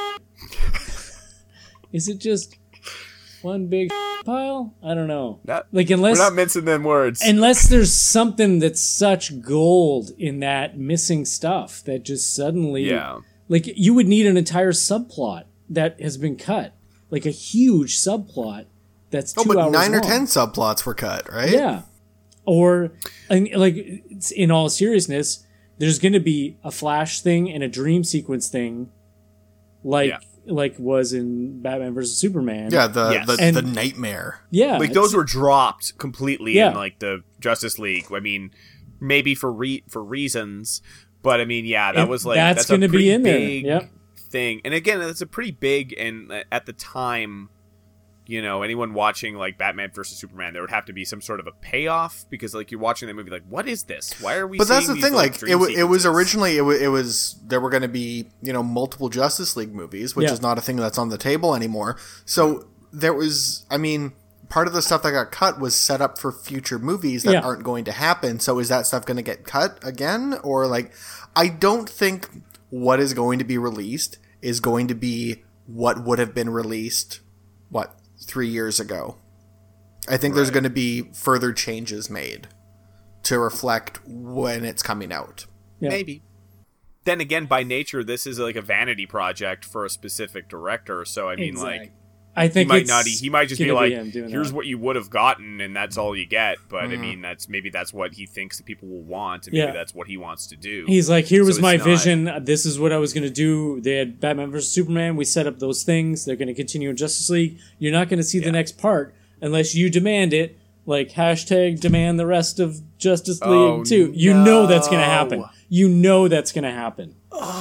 is it just one big pile? I don't know. Not, Like unless we're not mincing them words. unless there's something that's such gold in that missing stuff that just suddenly, yeah. like you would need an entire subplot that has been cut, like a huge subplot that's two Oh, but hours nine or long. ten subplots were cut, right? Yeah. Or, and, like, it's- in all seriousness, there's going to be a flash thing and a dream sequence thing, like Yeah. like was in Batman versus Superman. Yeah, the Yes. the, And- the nightmare. yeah. Like it's- those were dropped completely Yeah. in like the Justice League. I mean, maybe for re- for reasons, but I mean, yeah, that and was like that's, that's, going a to pretty be in there. big Yep. thing. And again, it's a pretty big and uh, at the time, you know, anyone watching like Batman versus Superman, there would have to be some sort of a payoff because like you're watching that movie, like, what is this? Why are we? But that's the seeing thing. these, Like, dream it, w- it was sequences? originally it, w- it was there were going to be you know multiple Justice League movies, which Yeah. is not a thing that's on the table anymore. So there was, I mean, part of the stuff that got cut was set up for future movies that Yeah. aren't going to happen. So is that stuff going to get cut again, or like, I don't think what is going to be released is going to be what would have been released, what, three years ago. I think there's Right. going to be further changes made to reflect when it's coming out. Yeah. Maybe. Then again, by nature, this is like a vanity project for a specific director. So I mean, Exactly. like, I he think might it's not. He might just be gonna like, him doing "Here's that. what you would have gotten, and that's all you get." But Mm-hmm. I mean, that's maybe that's what he thinks that people will want, and Yeah. maybe that's what he wants to do. He's like, here So was it's my not- vision. This is what I was going to do. They had Batman versus Superman. We set up those things. They're going to continue in Justice League. You're not going to see Yeah. the next part unless you demand it. Like, hashtag demand the rest of Justice League Oh, too. You know that's going to no. happen. You know that's going to happen.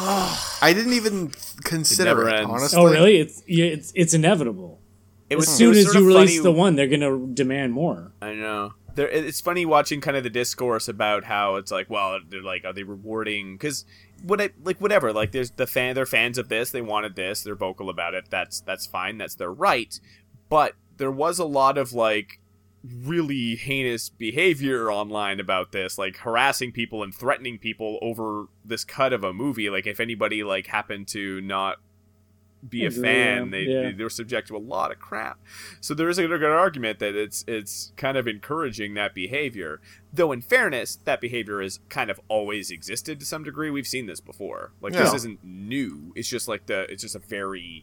I didn't even consider never it, ends. honestly. Oh, really? It's yeah, it's it's inevitable. It As was- it soon was as sort you of release funny- the one, they're going to demand more. I know. There, it's funny watching kind of the discourse about how it's like, well, they're like, are they rewarding? Because what I like, whatever. Like, there's the fan, they're fans of this. They wanted this. They're vocal about it. That's that's fine. That's their right. But there was a lot of like really heinous behavior online about this, like harassing people and threatening people over this cut of a movie. Like, if anybody like happened to not be a Agree, fan, yeah. they, Yeah. they they were subject to a lot of crap. So there is a good argument that it's it's kind of encouraging that behavior. Though in fairness, that behavior has kind of always existed to some degree. We've seen this before. Like, this Yeah. isn't new. It's just like the it's just a very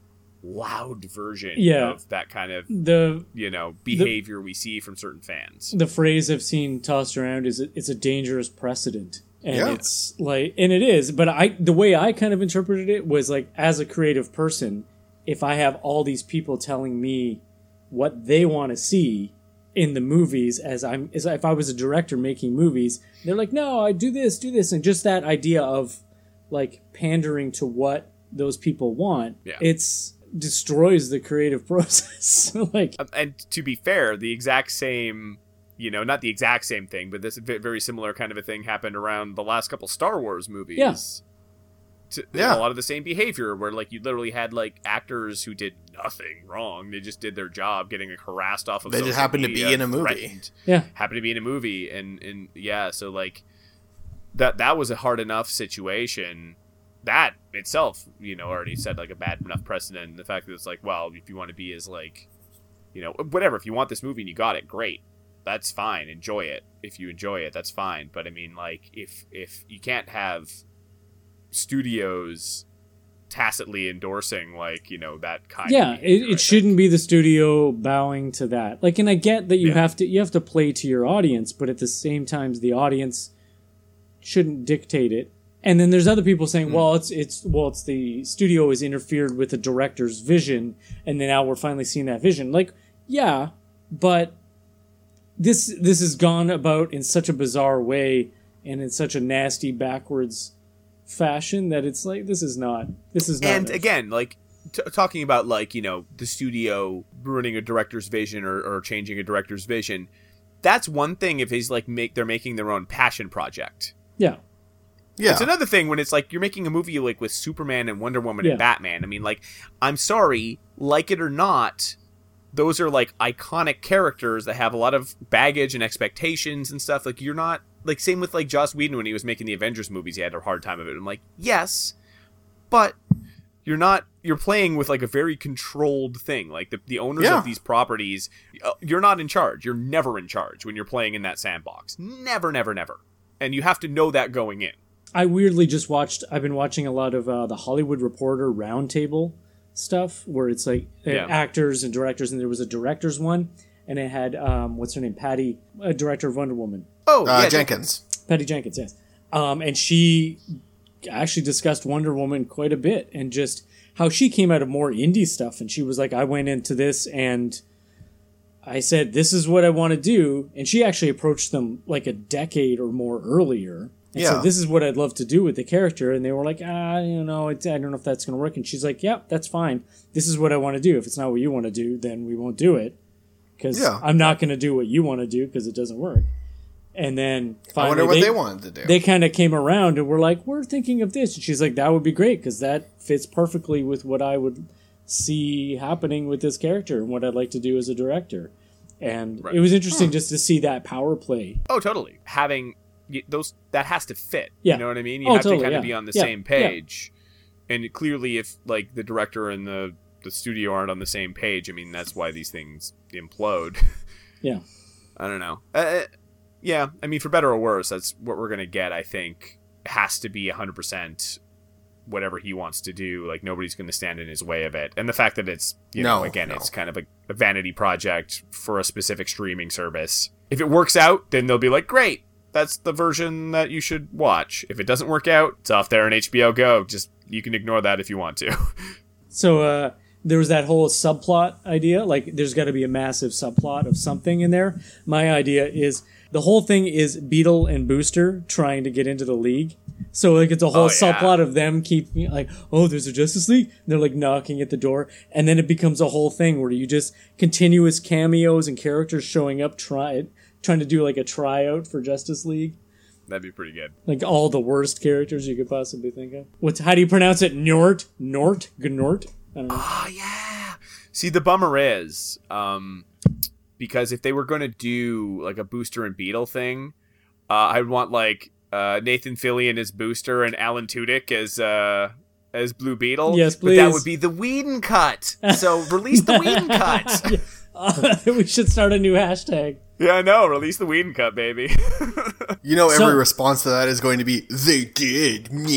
loud version Yeah. of that kind of, The you know, behavior we see from certain fans. the phrase I've seen tossed around is it's a dangerous precedent. And Yeah. it's like, and it is, but I, the way I kind of interpreted it was like, as a creative person, if I have all these people telling me what they want to see in the movies, as I'm, as if I was a director making movies, they're like, no, I do this, do this. And just that idea of like pandering to what those people want, Yeah. it's destroys the creative process. Like, Um, and to be fair, the exact same, you know, not the exact same thing, but this ve- very similar kind of a thing happened around the last couple Star Wars movies. Yeah. To, Yeah. A lot of the same behavior where, like, you literally had, like, actors who did nothing wrong. They just did their job getting like, harassed off of They just social happened to be media, in a movie. threatened, yeah. happened to be in a movie. And, and yeah, so, like, that that was a hard enough situation. That itself, you know, already set, like, a bad enough precedent. And the fact that it's like, well, if you want to be as, like, you know, whatever. If you want this movie and you got it, great. That's fine. Enjoy it. If you enjoy it, that's fine. But I mean, like, if if you can't have studios tacitly endorsing, like, you know, that kind Yeah, of behavior, it, I it shouldn't be the studio bowing to that. Like, and I get that you Yeah. have to you have to play to your audience, but at the same time, the audience shouldn't dictate it. And then there's other people saying, well, it's it's well, it's the studio has interfered with the director's vision, and then now we're finally seeing that vision. Like, yeah, but this this has gone about in such a bizarre way and in such a nasty backwards fashion that it's like this is not this is not And enough. again, like t- talking about like, you know, the studio ruining a director's vision or, or changing a director's vision. That's one thing if he's like make they're making their own passion project. yeah. Yeah. It's another thing when it's like you're making a movie like with Superman and Wonder Woman Yeah. and Batman. I mean, like, I'm sorry, like it or not, those are like iconic characters that have a lot of baggage and expectations and stuff. Like, you're not like same with like Joss Whedon when he was making the Avengers movies, he had a hard time of it. I'm like, yes, but you're not. You're playing with like a very controlled thing. Like the the owners Yeah. of these properties, uh, you're not in charge. You're never in charge when you're playing in that sandbox. Never, never, never. And you have to know that going in. I weirdly just watched. I've been watching a lot of uh, the Hollywood Reporter roundtable stuff, where it's like uh, Yeah. actors and directors, and there was a directors one, and it had um, what's her name, Patty, a director of Wonder Woman, Oh, uh, yeah, Jenkins. Patty Jenkins, yes, um, and she actually discussed Wonder Woman quite a bit, and just how she came out of more indie stuff, and she was like, I went into this and I said, this is what I want to do, and she actually approached them like a decade or more earlier. And Yeah. said, this is what I'd love to do with the character. And they were like, ah, you know, it's, I don't know if that's going to work. And she's like, yeah, that's fine. This is what I want to do. If it's not what you want to do, then we won't do it. Because Yeah. I'm not going to do what you want to do because it doesn't work. And then I finally, wonder what they, they wanted to do. they kind of came around and were like, we're thinking of this. And she's like, that would be great because that fits perfectly with what I would see happening with this character and what I'd like to do as a director. And Right. it was interesting just to see that power play. Oh, totally. Having y- those, that has to fit. Yeah. You know what I mean? You Oh, have totally, to kind yeah. of be on the Yeah, same page. And clearly, if like the director and the the studio aren't on the same page, I mean, that's why these things implode. Yeah. I don't know. Uh, yeah, I mean, for better or worse, that's what we're gonna get. I think has to be one hundred percent whatever he wants to do. Like nobody's gonna stand in his way of it. And the fact that it's you know No, again, no. it's kind of a, a vanity project for a specific streaming service. If it works out, then they'll be like, great. That's the version that you should watch. If it doesn't work out, it's off there on H B O Go. Just you can ignore that if you want to. So uh, there was that whole subplot idea. Like, there's got to be a massive subplot of something in there. My idea is the whole thing is Beetle and Booster trying to get into the league. So, like, it's a whole Oh, yeah. subplot of them keeping, like, oh, there's a Justice League. And they're, like, knocking at the door. And then it becomes a whole thing where you just continuous cameos and characters showing up try, trying to do, like, a tryout for Justice League. That'd be pretty good. Like, all the worst characters you could possibly think of. What's, how do you pronounce it? Nort? Nort? Gnort? I don't know. Oh yeah. See, the bummer is, um, because if they were going to do like a Booster and Beetle thing, uh, I'd want like uh, Nathan Fillion as Booster and Alan Tudyk as uh, as Blue Beetle. Yes, But that please. would be the Whedon cut. So release the Whedon cut. Uh, we should start a new hashtag. Yeah, I know. Release the Whedon cut, baby. You know, every So- response to that is going to be, they did. Meh.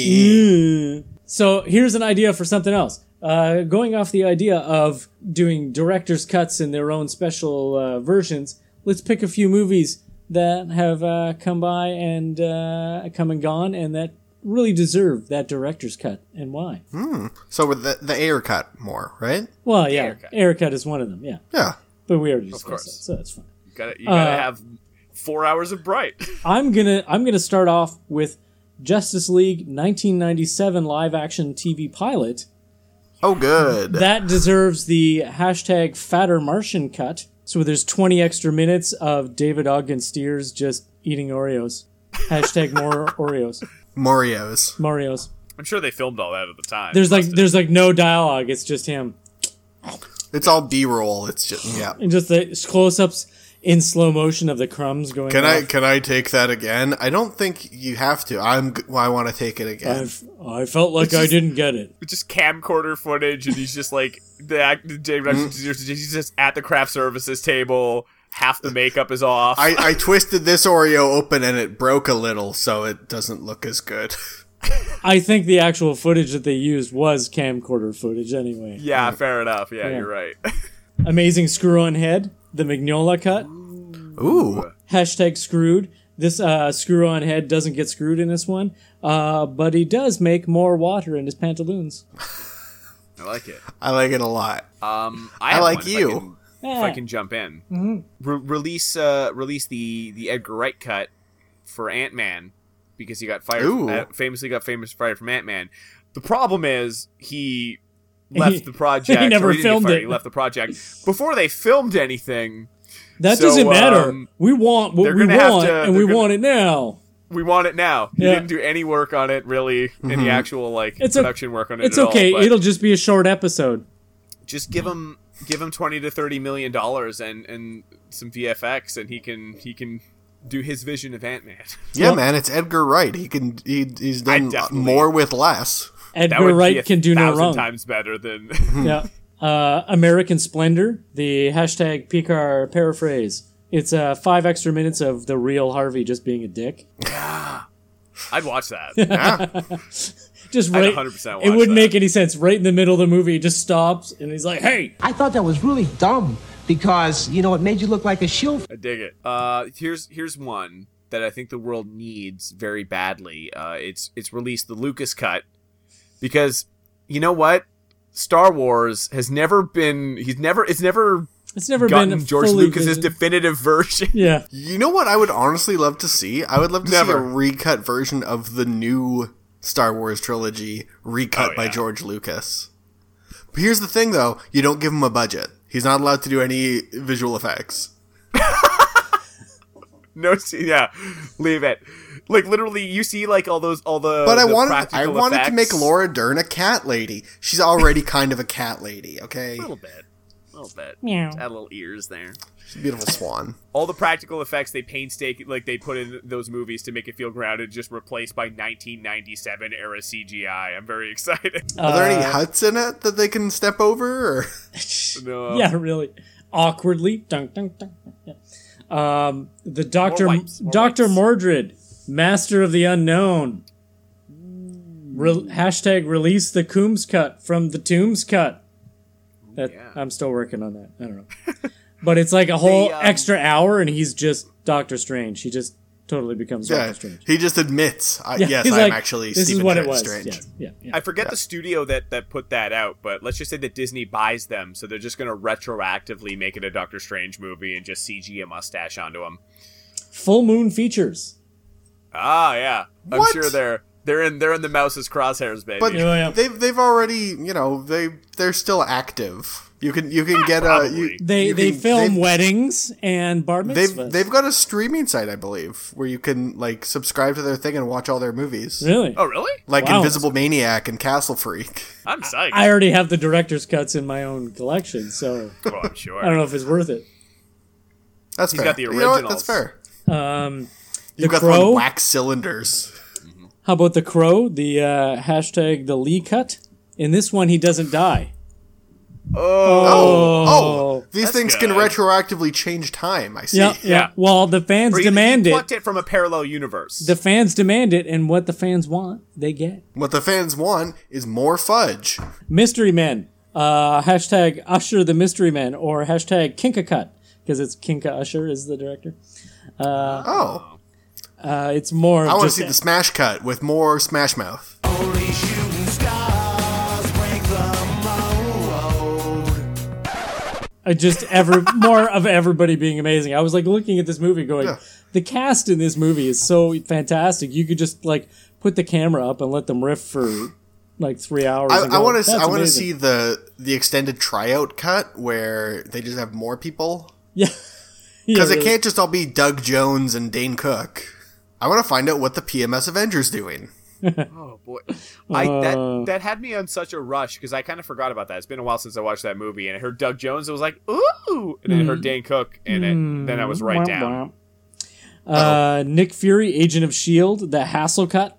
Mm. So here's an idea for something else. Uh, going off the idea of doing director's cuts in their own special uh, versions, let's pick a few movies that have uh, come by and uh, come and gone and that really deserve that director's cut and why. So with the, the air cut more, right? Well, yeah, Air cut. air cut is one of them, yeah. Yeah. But we already discussed course. that, so that's fine. gotta, you gotta Uh, have four hours of Bright. I'm gonna I'm gonna start off with Justice League nineteen ninety-seven live action T V pilot. Oh, good. That deserves the hashtag fatter Martian cut. So there's twenty extra minutes of David Ogden Steers just eating Oreos. Hashtag more Oreos. Mario's. Marios. I'm sure they filmed all that at the time. There's like Must have. there's like no dialogue. It's just him. It's all B-roll. It's just, yeah. And just the close-ups in slow motion of the crumbs going Can I off. can I take that again? I don't think you have to. I'm. g- I want to take it again. I've, I felt like I didn't get it. just camcorder footage, and he's just like the act. David Mm. Ogden- he's just at the craft services table. Half the makeup is off. I, I twisted this Oreo open and it broke a little, so it doesn't look as good. I think the actual footage that they used was camcorder footage anyway. yeah, fair enough. Yeah, Yeah. you're right. Amazing Screw-On Head, the Mignola cut. Ooh. Hashtag screwed. This uh, Screw-On Head doesn't get screwed in this one, uh, but he does make more water in his pantaloons. I like it. I like it a lot. Um, I, I have like one, if you. I can, if I can jump in, mm-hmm. Re- release uh, release the the Edgar Wright cut for Ant-Man because he got fired. Ooh. From, uh, famously got famous fired from Ant-Man. The problem is he left the project. He never or he didn't get filmed fired, it. He left the project before they filmed anything. That So, doesn't matter. um, We want what they're we gonna have want, to- and they're we gonna- want it now. We want it now. He Yeah. didn't do any work on it, really, any actual like It's o- production work on it. It's at okay. All, but It'll just be a short episode. just give him give him twenty to thirty million dollars and and some V F X, and he can he can do his vision of Ant-Man. Yeah, Well- man, it's Edgar Wright. He can he, he's I done definitely- more with less. That Edgar would be Wright a can do no thousand wrong. times better than. Yeah. Uh, American Splendor, the hashtag Picard paraphrase. It's uh, five extra minutes of the real Harvey just being a dick. I'd watch that. Yeah. Just I'd right. one hundred percent watch It wouldn't that. make any sense. Right in the middle of the movie, he just stops and he's like, "Hey, I thought that was really dumb because, you know, it made you look like a shill. I dig it. Uh, here's here's one that I think the world needs very badly. Uh, it's it's released the Lucas cut because you know what, Star Wars has never been. He's never. It's never it's never gotten been George fully Lucas's vision- definitive version. Yeah, You know what I would honestly love to see? I would love to see Never. a recut version of the new Star Wars trilogy recut Oh, by yeah. George Lucas. But here's the thing, though. You don't give him a budget. He's not allowed to do any visual effects. No, see, yeah, leave it. Like literally, you see like all those all the. But I the wanted I practical wanted to effects. make Laura Dern a cat lady. She's already kind of a cat lady, okay? a little bit, a little bit. Meow. Add little ears there. She's a beautiful swan. All the practical effects they painstaking like they put in those movies to make it feel grounded, just replaced by nineteen ninety-seven era C G I. I'm very excited. Are there any Uh, huts in it that they can step over? Or? No. yeah, really. Awkwardly, dun, dun, dun, dun, yeah. Um, the Doctor wipes, more Doctor wipes. Mordred, Master of the Unknown. Re- hashtag release the Coombs cut from the Tombs cut. That yeah. I'm still working on that. I don't know, but it's like a whole The, um, extra hour, and he's just Doctor Strange. He just totally becomes Yeah, Doctor Strange. he just admits, I, Yeah, yes, he's I'm like, actually this Stephen is what Trent it was. Strange. Yeah, yeah, yeah. I forget the studio that, that put that out, but let's just say that Disney buys them, so they're just going to retroactively make it a Doctor Strange movie and just C G a mustache onto him. Full Moon Features. Ah, yeah. I'm What? sure they're they're in they're in the mouse's crosshairs, baby. But Yeah, yeah. they've they've already, you know, they they're still active. You can you can get a Probably. you, They you they can- film they've- weddings and bar They've mitzvahs. they've got a streaming site, I believe, where you can like subscribe to their thing and watch all their movies, really. oh, really? like Wow. Invisible Maniac and Castle Freak. I'm psyched. I already have the director's cuts in my own collection, so oh, I'm sure. I don't know if it's worth it. That's He's fair. got the You know what? originals. That's fair. Um, the You've got Crow. the wax cylinders. How about the Crow? The uh, hashtag the Lee cut. In this one, he doesn't die. Oh, oh, these That's things can good. retroactively change time. I see. Yeah, yeah. Yeah. Well, the fans Or he- demand he it. plucked it from a parallel universe. The fans demand it, and what the fans want, they get. What the fans want is more fudge. Mystery Men. Uh, hashtag Usher the Mystery Men, or hashtag Kinka Cut, because it's Kinka Usher is the director. Oh, Uh, it's more. I want to just see the Smash Cut with more Smash Mouth. Only shooting stars break the mold. Uh, just ever more of everybody being amazing. I was like looking at this movie, going, Yeah. the cast in this movie is so fantastic. You could just like put the camera up and let them riff for like three hours. I, and I go, want to. "That's I want to amazing." see the the extended tryout cut where they just have more people Yeah, because yeah, it really. can't just all be Doug Jones and Dane Cook. I want to find out what the P M S Avengers doing. Oh boy, I Uh. that that had me on such a rush because I kind of forgot about that. It's been a while since I watched that movie, and I heard Doug Jones. I was like, ooh, and then I heard Dane Cook, and it, then I was right Wah, down. wah. Uh, Nick Fury, Agent of Shield, the Hassel cut.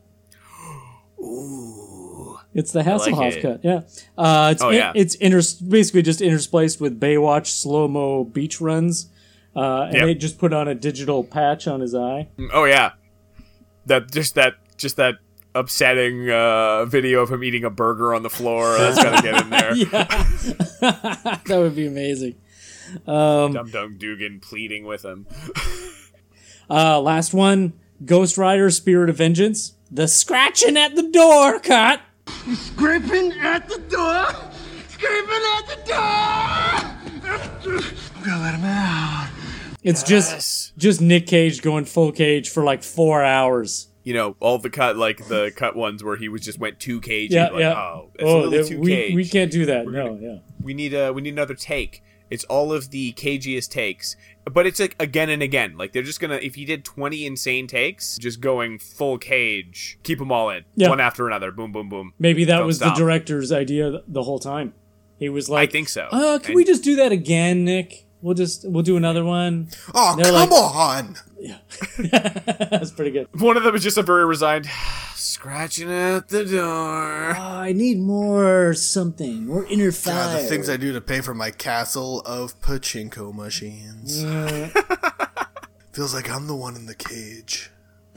Ooh, It's the like Hasselhoff it. cut, yeah. Uh, it's Oh, in- yeah. it's inter- basically just interspliced with Baywatch slow mo beach runs, uh, and Yep. they just put on a digital patch on his eye. oh yeah, that just that just that upsetting uh, video of him eating a burger on the floor. That's gotta get in there. Yeah, that would be amazing. Um, Dum Dum Dugan pleading with him. uh, last one, Ghost Rider: Spirit of Vengeance, the scratching at the door cut. Scraping at the door. Scraping at the door. I'm gonna let him out. It's Yes. just just Nick Cage going full Cage for like four hours. you know, all the cut, like the cut ones where he was just went too cagey. Yeah, like, yeah. Oh, it's Oh, a little yeah, too we, caged. we can't do that. We're No, gonna- yeah. We need a we need another take. It's all of the cagiest takes, but it's like again and again. Like they're just gonna if he did twenty insane takes, just going full cage, keep them all in Yeah. one after another. Boom, boom, boom. Maybe that Don't was stop. the director's idea th- the whole time. He was like, I think so. Uh, can And- we just do that again, Nick? We'll just we'll do another one. Oh, They're come like- on! That's pretty good. One of them is just a very resigned, scratching at the door. Oh, I need more something, more inner fire. God, the things I do to pay for my castle of pachinko machines. Feels like I'm the one in the cage.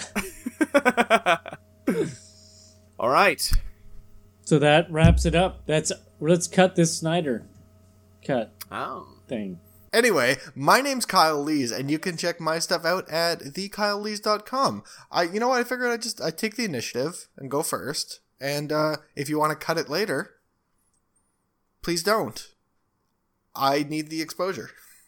All right. So that wraps it up. That's let's cut this Snyder cut Oh. thing. Anyway, my name's Kyle Lees, and you can check my stuff out at the kyle lees dot com. I, you know what? I figured I'd just I'd take the initiative and go first. And uh, if you want to cut it later, please don't. I need the exposure.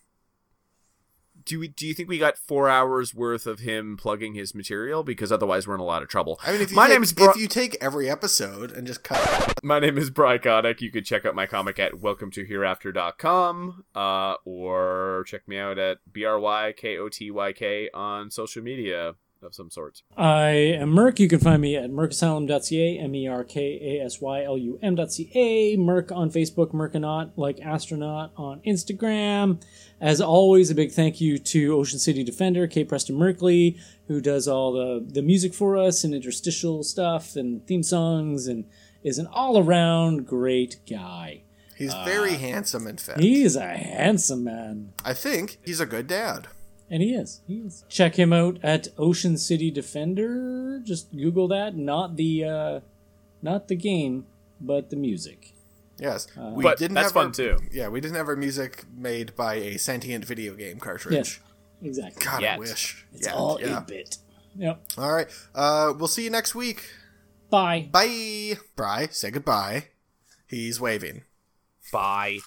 Do we? Do you think we got four hours worth of him plugging his material? Because otherwise, we're in a lot of trouble. I mean, if you my take, name is Bri- if you take every episode and just cut. My name is Bry Kotick. You could check out my comic at welcome to hereafter dot com, uh, or check me out at B R Y K O T Y K on social media of some sort. I am Merc. You can find me at merc asylum dot c a, M E R K A S Y L U M dot C A. Merc on Facebook, Merconaut, like Astronaut on Instagram. As always, a big thank you to Ocean City Defender, K. Preston Merkley, who does all the, the music for us and interstitial stuff and theme songs and is an all-around great guy. He's very handsome, in fact. He is a handsome man. I think he's a good dad. And he is. He is. Check him out at Ocean City Defender. Just Google that. Not the, uh, not the game, but the music. Yes, we But didn't that's have fun our, too. Yeah, we didn't have our music made by a sentient video game cartridge. Yes, exactly. God, Yet. I wish. It's yeah, all yeah. eight-bit. Yep. All right. Uh, we'll see you next week. Bye. Bye. Bry, say goodbye. He's waving. Bye.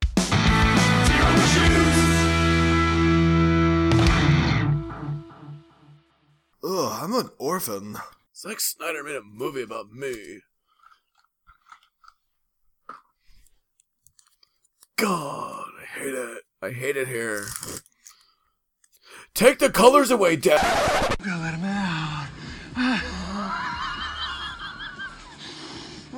Ugh, I'm an orphan. Zack Snyder made a movie about me. God, I hate it. I hate it here. Take the colors away, Dad. Gotta let him out.